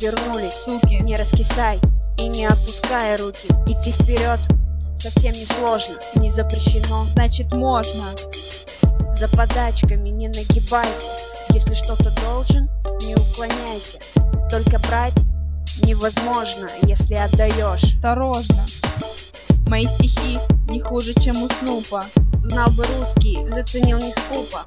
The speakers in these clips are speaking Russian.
вернулись, суки. Не раскисай и не опускай руки. Идти вперед совсем не сложно, не запрещено. Значит можно. За подачками не нагибайся. Если что-то должен, не уклоняйся. Только брать невозможно, если отдаешь. Осторожно. Мои стихи не хуже, чем у Снупа. Знал бы русский, заценил не скупо.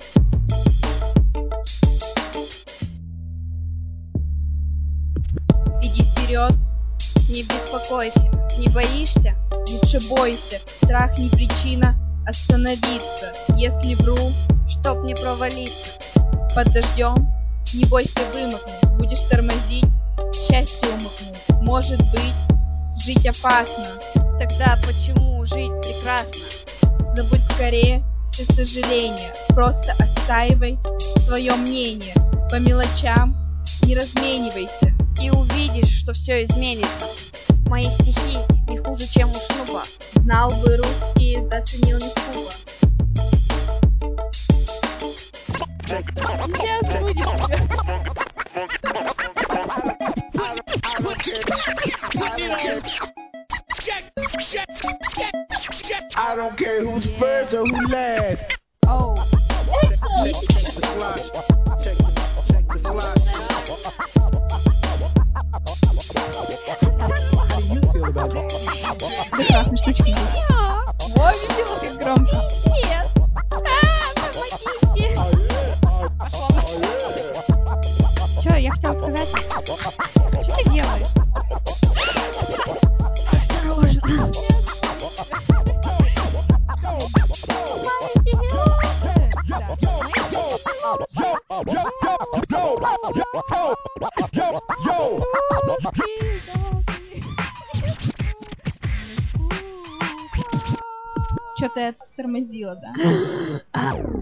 Иди вперед, Не беспокойся, не боишься? лучше бойся. Страх не причина остановиться. Если вру, Чтоб не провалиться. под дождем, не бойся вымокнуть. Будешь тормозить, счастье умыкнуть. Может быть, жить опасно. Тогда почему жить прекрасно? Забудь скорее все сожаления. Просто отстаивай свое мнение. По мелочам не разменивайся. И увидишь, что все изменится. Мои стихи не хуже, чем у Снупа. Знал бы русский, заценил не скупо. Сейчас будешь I don't care who's first or who last. Оу. Прекрасная штучка есть. Ой, видела, как громко. Нет! Помогите! Чё, я хотела сказать? Что ты делаешь? Осторожно! Что-то я тормозила, да?